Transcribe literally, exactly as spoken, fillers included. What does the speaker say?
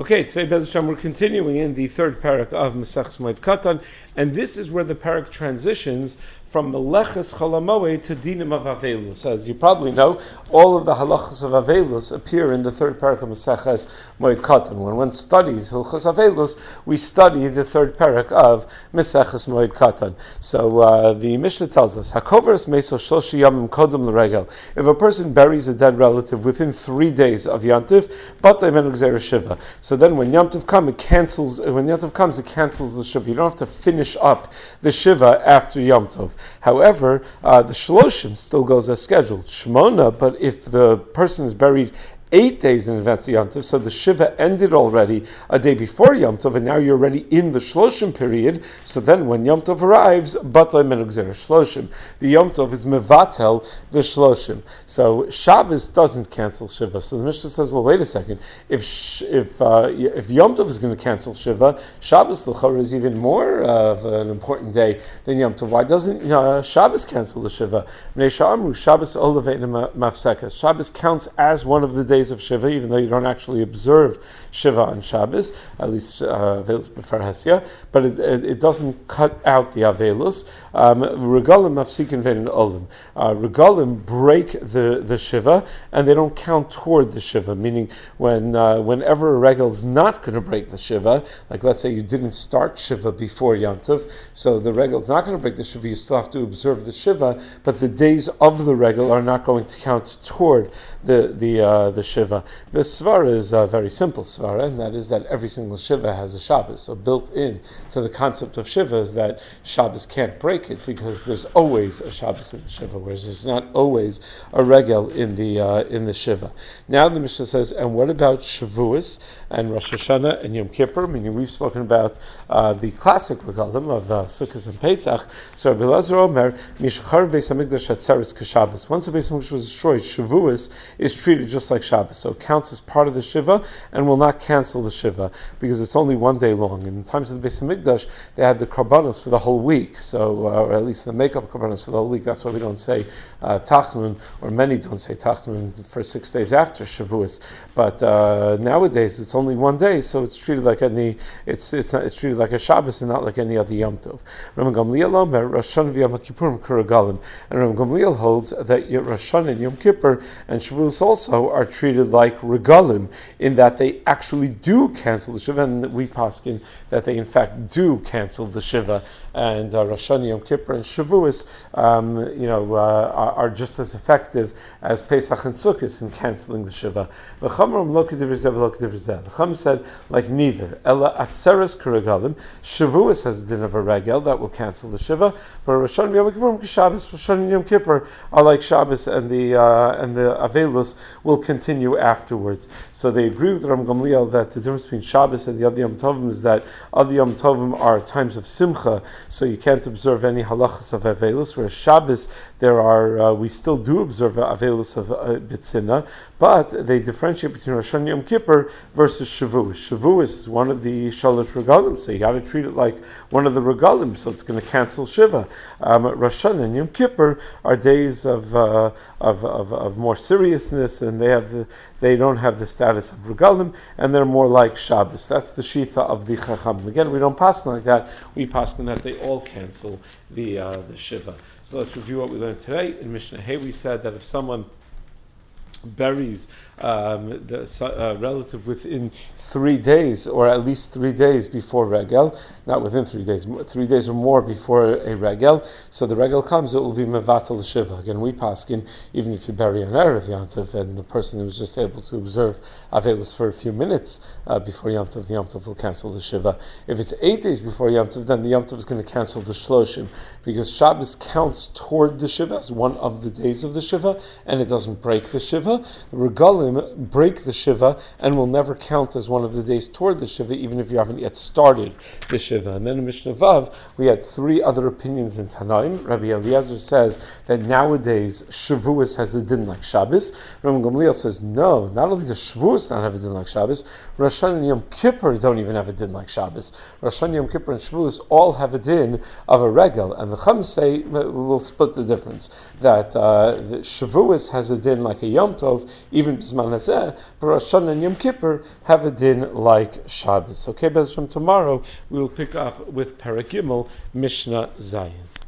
Okay, today Bez Hashem, we're continuing in the third parak of Maseches Moed Katan, and this is where the parak transitions from Meleches Cholamoed to Dinim of Avelus. As you probably know, all of the halachas of Avelus appear in the third parak of Maseches Moed Katan. When one studies Hilchos Avelus, we study the third parak of Maseches Moed Katan. So uh, the Mishnah tells us, Hakoveres Meso Shloshi Yamim Kodem L'Regel. If a person buries a dead relative within three days of Yantiv, Batay Men Gzeira Shiva. So then when Yom Tov comes, it cancels, when Yom Tov comes, it cancels the Shiva. You don't have to finish up the Shiva after Yom Tov. However, uh, the Shloshim still goes as scheduled. Shmona, but if the person is buried eight days in advance of Yom Tov, so the Shiva ended already a day before Yom Tov, and now you're already in the Shloshim period, so then when Yom Tov arrives, Batlei Men Gzeira Shloshim. The Yom Tov is Mevatel, the Shloshim. So Shabbos doesn't cancel Shiva. So the Mishnah says, well, wait a second, if sh- if uh, if Yom Tov is going to cancel Shiva, Shabbos l'chorah is even more of an important day than Yom Tov. Why doesn't uh, Shabbos cancel the Shiva? Shabbos Mafsekas. Shabbos counts as one of the days of Shiva, even though you don't actually observe Shiva on Shabbos, at least uh, Avelus B'far Hesya, but it, it, it doesn't cut out the Avelus. Regalim Mafsikin Vein Olim. Regalim break the, the Shiva, and they don't count toward the Shiva, meaning when uh, whenever a regal is not going to break the Shiva, like let's say you didn't start Shiva before Yom Tov, so the regal is not going to break the Shiva, you still have to observe the Shiva, but the days of the regal are not going to count toward the the uh, the Shiva. The svara is a very simple svara, and that is that every single Shiva has a Shabbos. So built in to the concept of Shiva is that Shabbos can't break it because there's always a Shabbos in the Shiva, whereas there's not always a regel in the uh, in the Shiva. Now the Mishnah says, and what about Shavuos and Rosh Hashanah and Yom Kippur? Meaning we've spoken about uh, the classic regalim of uh, Sukkot and Pesach. So Rabbi Elazar Omer, Mishachar Beis Hamikdash Hatzeres Kashabbos. Once the Beis Hamikdash was destroyed, Shavuos is treated just like Shabbos. So it counts as part of the Shiva and will not cancel the Shiva because it's only one day long. In the times of the Beis Hamikdash, they had the Karbanos for the whole week, so uh, or at least the makeup Karbanos for the whole week. That's why we don't say uh, Tachnun, or many don't say Tachnun for six days after Shavuos. But uh, nowadays it's only one day, so it's treated like any. It's it's not, it's treated like a Shabbos and not like any other Yom Tov. Rabbi Gamliel Omer Rosh Hashanah v'Yom Kippurim Kuragalim, and Rabbi Gamliel holds that Rosh Hashanah and Yom Kippur and Shavuos also are treated like regalim in that they actually do cancel the Shiva, and we paskin that they in fact do cancel the Shiva, and uh, Rosh Hashanah, Yom Kippur, and Shavuos, um, you know, uh, are, are just as effective as Pesach and Sukkot in canceling the Shiva. The Chum said like neither. Ella atzeres k'regalim. Shavuos has a din of a regel that will cancel the Shiva, but Rosh Hashanah, Yom Kippur, Shabbos, Rosh Hashanah, and Yom Kippur are like Shabbos, and the uh, and the Avelus will continue afterwards. So they agree with Ram Gamliel that the difference between Shabbos and the other Yom Tovim is that other Yom Tovim are times of Simcha, so you can't observe any halachas of Avelus, whereas Shabbos, there are, uh, we still do observe Avelus of uh, B'tzina, but they differentiate between Rosh Hashanah and Yom Kippur versus Shavuos. Shavuos is one of the Shalosh Regalim, so you got to treat it like one of the Regalim, so it's going to cancel Shiva. Um, Rosh Hashanah and Yom Kippur are days of, uh, of, of, of more seriousness, and they have the, they don't have the status of regalim, and they're more like Shabbos. That's the shita of the Chacham. Again, we don't pass like that. We pass that they all cancel the uh, the Shiva. So let's review what we learned today. In Mishnah Hey, we said that if someone buries um, the uh, relative within three days, or at least three days before regel, not within three days, three days or more before a regel. So the regel comes, it will be mevatel the shiva. Again, we paskin, even if you bury an erev yomtov and the person was just able to observe avelus for a few minutes uh, before yomtov, the yomtov will cancel the shiva. If it's eight days before yomtov, then the yomtov is going to cancel the shloshim, because Shabbos counts toward the shiva as one of the days of the shiva, and it doesn't break the shiva. Regalim break the Shiva and will never count as one of the days toward the Shiva, even if you haven't yet started the Shiva. And then in Mishnah Vav, we had three other opinions in Tanaim. Rabbi Eliezer says that nowadays Shavuos has a din like Shabbos. Rabbi Gamliel says no, not only does Shavuos not have a din like Shabbos, Rosh Hashanah and Yom Kippur don't even have a din like Shabbos. Rosh Hashanah, Yom Kippur, and Shavuos all have a din of a regel. And the Chum say, we'll split the difference, that uh, the Shavuos has a din like a Yom Tov, even B'zman b'zman hazeh, but Rosh Hashanah and Yom Kippur have a din like Shabbos. Okay, Bez Hashem, tomorrow we will pick up with Perek Gimel, Mishnah Zayin.